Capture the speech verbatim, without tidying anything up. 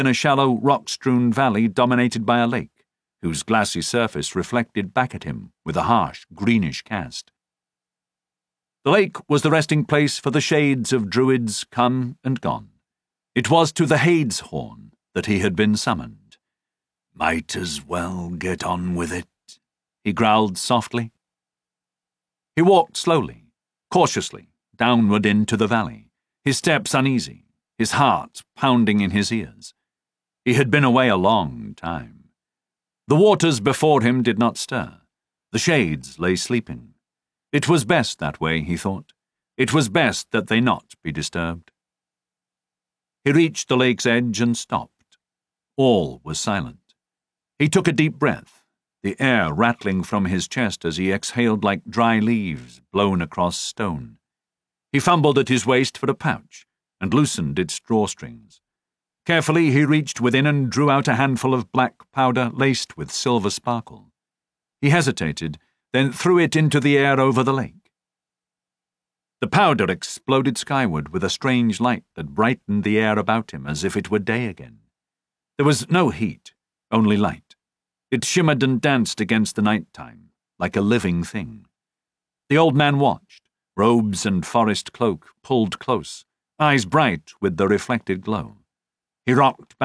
in a shallow, rock-strewn valley dominated by a lake, whose glassy surface reflected back at him with a harsh, greenish cast. The lake was the resting place for the shades of druids come and gone. It was to the Hades Horn that he had been summoned. "Might as well get on with it," he growled softly. He walked slowly, cautiously, downward into the valley, his steps uneasy, his heart pounding in his ears. He had been away a long time. The waters before him did not stir. The shades lay sleeping. It was best that way, he thought. It was best that they not be disturbed. He reached the lake's edge and stopped. All was silent. He took a deep breath, the air rattling from his chest as he exhaled like dry leaves blown across stone. He fumbled at his waist for a pouch and loosened its drawstrings. Carefully he reached within and drew out a handful of black powder laced with silver sparkle. He hesitated, then threw it into the air over the lake. The powder exploded skyward with a strange light that brightened the air about him as if it were day again. There was no heat, only light. It shimmered and danced against the night time, like a living thing. The old man watched, robes and forest cloak pulled close, eyes bright with the reflected glow. He rocked back.